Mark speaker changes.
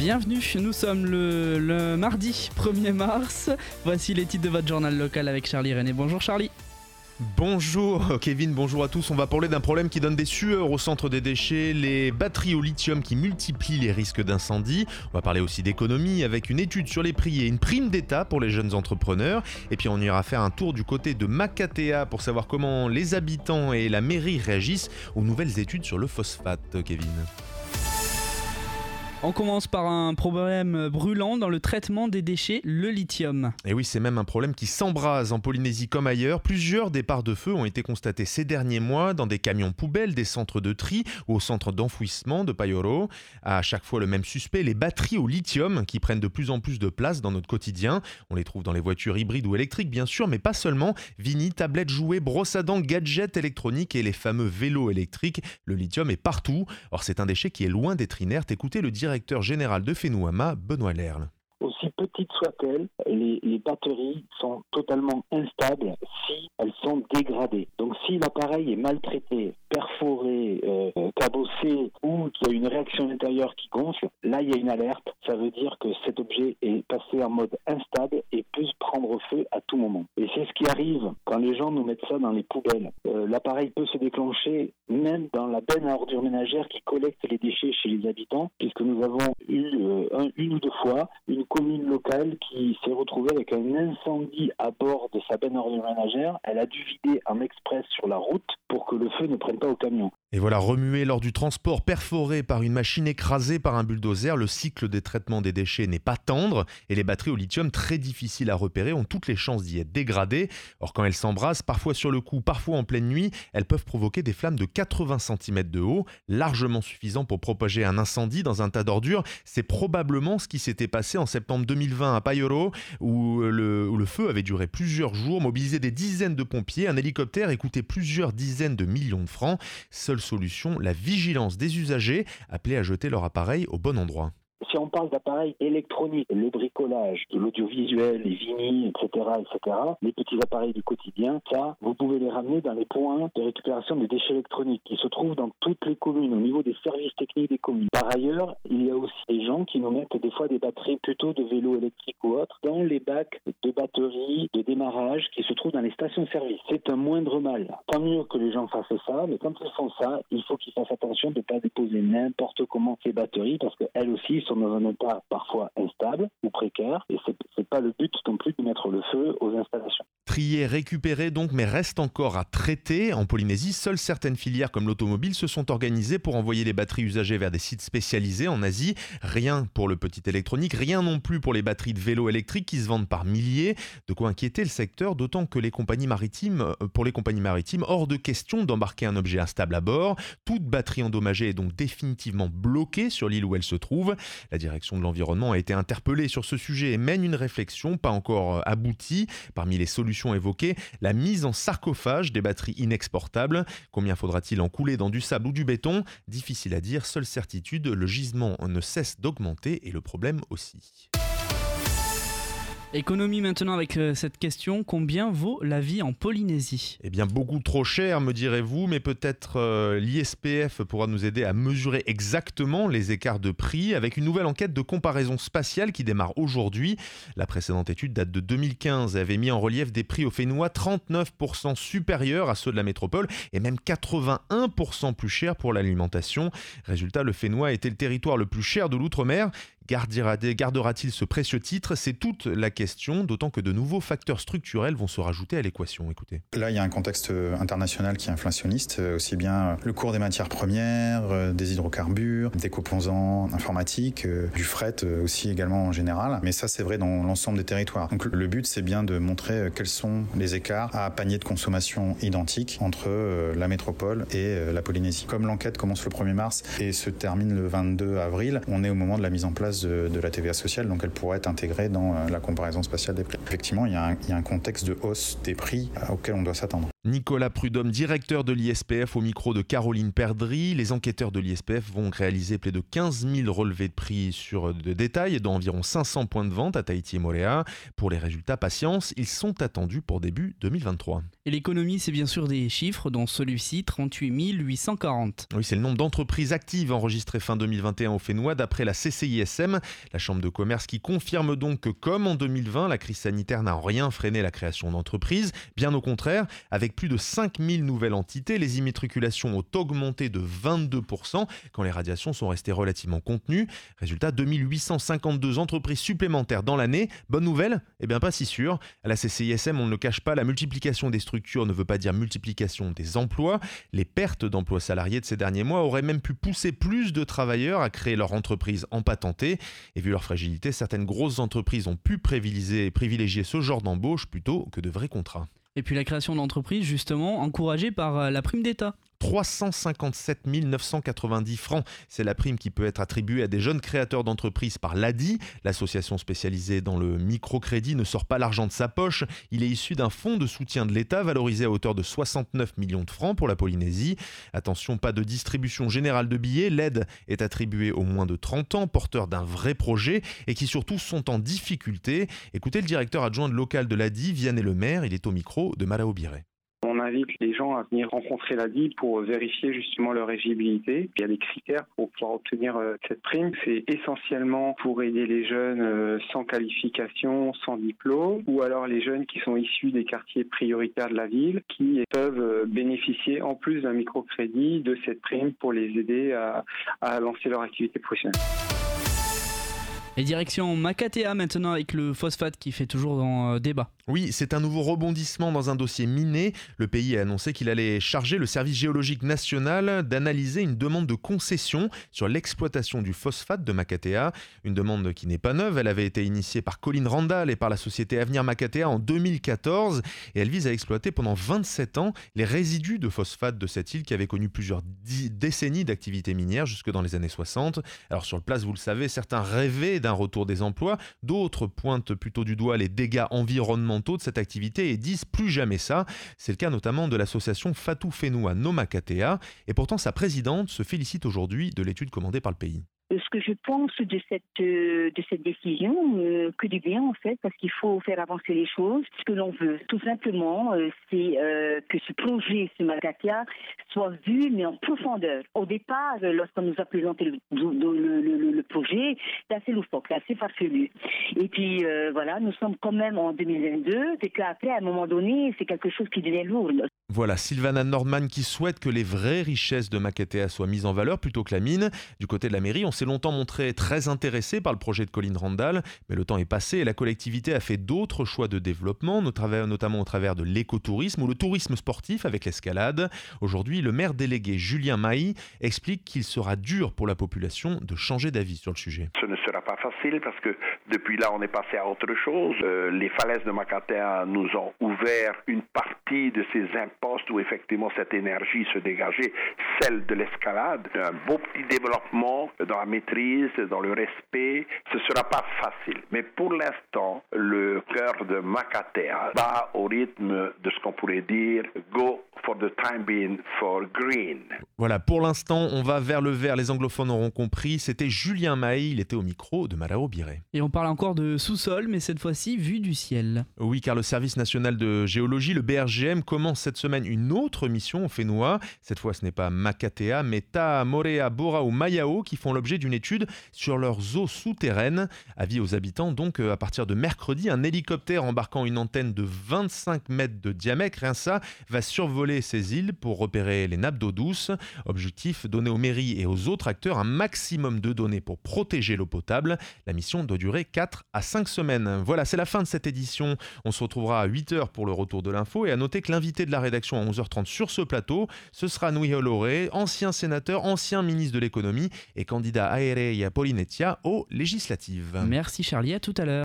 Speaker 1: Bienvenue, nous sommes le mardi 1er mars. Voici les titres de votre journal local avec Charlie René. Bonjour Charlie.
Speaker 2: Bonjour Kevin, bonjour à tous. On va parler d'un problème qui donne des sueurs au centre des déchets, les batteries au lithium qui multiplient les risques d'incendie. On va parler aussi d'économie avec une étude sur les prix et une prime d'État pour les jeunes entrepreneurs. Et puis on ira faire un tour du côté de Makatea pour savoir comment les habitants et la mairie réagissent aux nouvelles études sur le phosphate, Kevin.
Speaker 1: On commence par un problème brûlant dans le traitement des déchets, le lithium.
Speaker 2: Et oui, c'est même un problème qui s'embrase en Polynésie comme ailleurs. Plusieurs départs de feu ont été constatés ces derniers mois dans des camions poubelles, des centres de tri ou au centre d'enfouissement de Payoro. À chaque fois le même suspect, les batteries au lithium qui prennent de plus en plus de place dans notre quotidien. On les trouve dans les voitures hybrides ou électriques bien sûr, mais pas seulement. Vini, tablettes, jouets, brosses à dents, gadgets électroniques et les fameux vélos électriques. Le lithium est partout. Or c'est un déchet qui est loin d'être inerte. Écoutez le directeur général de Fenouama, Benoît Lerle.
Speaker 3: Aussi petites soient-elles, les batteries sont totalement instables si elles sont dégradées. Donc si l'appareil est maltraité, perforé, cabossé ou qu'il y a une réaction intérieure qui gonfle, là il y a une alerte. Ça veut dire que cet objet est passé en mode instable et peut prendre feu à tout moment. Et c'est ce qui arrive quand les gens nous mettent ça dans les poubelles. L'appareil peut se déclencher même dans la benne à ordures ménagères qui collecte les déchets chez les habitants, puisque nous avons eu une ou deux fois une commune locale qui s'est retrouvée avec un incendie à bord de sa benne à ordures ménagères. Elle a dû vider en express sur la route pour que le feu ne prenne pas au camion.
Speaker 2: Et voilà, remué lors du transport, perforé par une machine écrasée par un bulldozer, le cycle des traitements des déchets n'est pas tendre et les batteries au lithium, très difficiles à repérer, ont toutes les chances d'y être dégradées. Or quand elles s'embrasent, parfois sur le coup, parfois en pleine nuit, elles peuvent provoquer des flammes de 80 cm de haut, largement suffisant pour propager un incendie dans un tas d'ordures. C'est probablement ce qui s'était passé en septembre 2020 à Payoro, où le feu avait duré plusieurs jours, mobilisé des dizaines de pompiers, un hélicoptère et coûté plusieurs dizaines de millions de francs. Seule solution, la vigilance des usagers, appelés à jeter leur appareil au bon endroit.
Speaker 3: Si on parle d'appareils électroniques, le bricolage, de l'audiovisuel, les vinyles, etc., les petits appareils du quotidien, ça, vous pouvez les ramener dans les points de récupération des déchets électroniques qui se trouvent dans toutes les communes, au niveau des services techniques des communes. Par ailleurs, il y a aussi des gens qui nous mettent des fois des batteries plutôt de vélos électriques ou autres dans les bacs de batteries, de démarrage qui se trouvent dans les stations-service. C'est un moindre mal. Tant mieux que les gens fassent ça, mais quand ils font ça, il faut qu'ils fassent attention de ne pas déposer n'importe comment ces batteries parce qu'elles aussi sont dans un état parfois instable ou précaire et c'est pas le but non plus de mettre le feu aux installations.
Speaker 2: Trier, récupérer donc, mais reste encore à traiter. En Polynésie, seules certaines filières comme l'automobile se sont organisées pour envoyer les batteries usagées vers des sites spécialisés en Asie. Rien pour le petit électronique, rien non plus pour les batteries de vélos électriques qui se vendent par milliers. De quoi inquiéter le secteur, d'autant que pour les compagnies maritimes, hors de question d'embarquer un objet instable à bord. Toute batterie endommagée est donc définitivement bloquée sur l'île où elle se trouve. La direction de l'environnement a été interpellée sur ce sujet et mène une réflexion pas encore aboutie. Parmi les solutions évoquées, la mise en sarcophage des batteries inexportables. Combien faudra-t-il en couler dans du sable ou du béton ? Difficile à dire, seule certitude, le gisement ne cesse d'augmenter et le problème aussi.
Speaker 1: Économie maintenant avec cette question, combien vaut la vie en Polynésie ?
Speaker 2: Eh bien beaucoup trop cher me direz-vous, mais peut-être l'ISPF pourra nous aider à mesurer exactement les écarts de prix avec une nouvelle enquête de comparaison spatiale qui démarre aujourd'hui. La précédente étude date de 2015 et avait mis en relief des prix au Fénois 39% supérieurs à ceux de la métropole et même 81% plus chers pour l'alimentation. Résultat, le Fénois était le territoire le plus cher de l'outre-mer. Gardera-t-il ce précieux titre ? C'est toute la question, d'autant que de nouveaux facteurs structurels vont se rajouter à l'équation. Écoutez.
Speaker 4: Là, il y a un contexte international qui est inflationniste, aussi bien le cours des matières premières, des hydrocarbures, des composants informatiques, du fret aussi également en général. Mais ça, c'est vrai dans l'ensemble des territoires. Donc le but, c'est bien de montrer quels sont les écarts à panier de consommation identique entre la métropole et la Polynésie. Comme l'enquête commence le 1er mars et se termine le 22 avril, on est au moment de la mise en place de la TVA sociale, donc elle pourrait être intégrée dans la comparaison spatiale des prix. Effectivement, il y a un contexte de hausse des prix auquel on doit s'attendre.
Speaker 2: Nicolas Prudhomme, directeur de l'ISPF, au micro de Caroline Perdry. Les enquêteurs de l'ISPF vont réaliser près de 15 000 relevés de prix de détail dans environ 500 points de vente à Tahiti et Moorea. Pour les résultats, patience, ils sont attendus pour début 2023.
Speaker 1: Et l'économie, c'est bien sûr des chiffres, dont celui-ci, 38 840.
Speaker 2: Oui, c'est le nombre d'entreprises actives enregistrées fin 2021 au Fénois d'après la CCISM, la Chambre de commerce qui confirme donc que comme en 2020, la crise sanitaire n'a en rien freiné la création d'entreprises. Bien au contraire, avec plus de 5000 nouvelles entités, les immatriculations ont augmenté de 22% quand les radiations sont restées relativement contenues. Résultat, 2852 entreprises supplémentaires dans l'année. Bonne nouvelle ? Eh bien pas si sûr. À la CCISM, on ne le cache pas, la multiplication des structures ne veut pas dire multiplication des emplois. Les pertes d'emplois salariés de ces derniers mois auraient même pu pousser plus de travailleurs à créer leur entreprise en patenté. Et vu leur fragilité, certaines grosses entreprises ont pu privilégier ce genre d'embauche plutôt que de vrais contrats.
Speaker 1: Et puis la création d'entreprises, justement, encouragée par la prime d'État.
Speaker 2: 357 990 francs. C'est la prime qui peut être attribuée à des jeunes créateurs d'entreprises par l'ADI. L'association spécialisée dans le microcrédit ne sort pas l'argent de sa poche. Il est issu d'un fonds de soutien de l'État valorisé à hauteur de 69 millions de francs pour la Polynésie. Attention, pas de distribution générale de billets. L'aide est attribuée aux moins de 30 ans, porteurs d'un vrai projet et qui surtout sont en difficulté. Écoutez le directeur adjoint local de l'ADI, Vianney Lemaire. Il est au micro de Marao Biré.
Speaker 5: On invite les gens à venir rencontrer l'ADI pour vérifier justement leur éligibilité. Il y a des critères pour pouvoir obtenir cette prime. C'est essentiellement pour aider les jeunes sans qualification, sans diplôme, ou alors les jeunes qui sont issus des quartiers prioritaires de la ville, qui peuvent bénéficier en plus d'un microcrédit de cette prime pour les aider à lancer leur activité professionnelle.
Speaker 1: Et direction Makatea maintenant avec le phosphate qui fait toujours débat.
Speaker 2: Oui, c'est un nouveau rebondissement dans un dossier miné. Le pays a annoncé qu'il allait charger le service géologique national d'analyser une demande de concession sur l'exploitation du phosphate de Makatea. Une demande qui n'est pas neuve, elle avait été initiée par Colin Randall et par la société Avenir Makatea en 2014 et elle vise à exploiter pendant 27 ans les résidus de phosphate de cette île qui avait connu plusieurs décennies d'activité minière jusque dans les années 60. Alors sur le place, vous le savez, certains rêvaient d'un retour des emplois, d'autres pointent plutôt du doigt les dégâts environnementaux de cette activité et disent plus jamais ça. C'est le cas notamment de l'association Fatou Fénoua No Makatea et pourtant sa présidente se félicite aujourd'hui de l'étude commandée par le pays.
Speaker 6: Ce que je pense de cette décision, que du bien en fait, parce qu'il faut faire avancer les choses. Ce que l'on veut, tout simplement, c'est que ce projet, ce Makatea, soit vu mais en profondeur. Au départ, lorsqu'on nous a présenté le projet, c'est assez loufoque, c'est assez farfelu. Et puis voilà, nous sommes quand même en 2022, c'est qu'après, à un moment donné, c'est quelque chose qui devient lourd.
Speaker 2: Voilà, Sylvana Nordman qui souhaite que les vraies richesses de Makatea soient mises en valeur plutôt que la mine. Du côté de la mairie, on s'est longtemps montré très intéressé par le projet de Colin Randall, mais le temps est passé et la collectivité a fait d'autres choix de développement, notamment au travers de l'écotourisme ou le tourisme sportif avec l'escalade. Aujourd'hui, le maire délégué Julien Mailly explique qu'il sera dur pour la population de changer d'avis sur le sujet.
Speaker 7: Ce ne sera pas facile parce que depuis là, on est passé à autre chose. Les falaises de Makatea nous ont ouvert une partie de ces impostes où effectivement cette énergie se dégageait, celle de l'escalade. Un beau petit développement dans la maîtrise, dans le respect. Ce ne sera pas facile. Mais pour l'instant, le cœur de Makatea va au rythme de ce qu'on pourrait dire go for the time being for green.
Speaker 2: Voilà, pour l'instant, on va vers le vert. Les anglophones auront compris. C'était Julien Mailly, il était au micro de Marao Biré.
Speaker 1: Et on parle encore de sous-sol, mais cette fois-ci vue du ciel.
Speaker 2: Oui, car le service national de géologie, le BRGM, commence cette semaine une autre mission au Fénois. Cette fois, ce n'est pas Makatea, mais Taha, Moorea, Bora ou Mayao qui font l'objet d'une étude sur leurs eaux souterraines. Avis aux habitants, donc, à partir de mercredi, un hélicoptère embarquant une antenne de 25 mètres de diamètre, rien ça, va survoler ces îles pour repérer les nappes d'eau douce. Objectif, donner aux mairies et aux autres acteurs un maximum de données pour protéger l'eau potable. La mission doit durer 4 à 5 semaines. Voilà, c'est la fin de cette édition. On se retrouvera à 8h pour le retour de l'info et à noter que l'invité de la rédaction à 11h30 sur ce plateau, ce sera Nui Oloré, ancien sénateur, ancien ministre de l'économie et candidat à Aere et à Polynesia aux législatives.
Speaker 1: Merci Charlie, à tout à l'heure.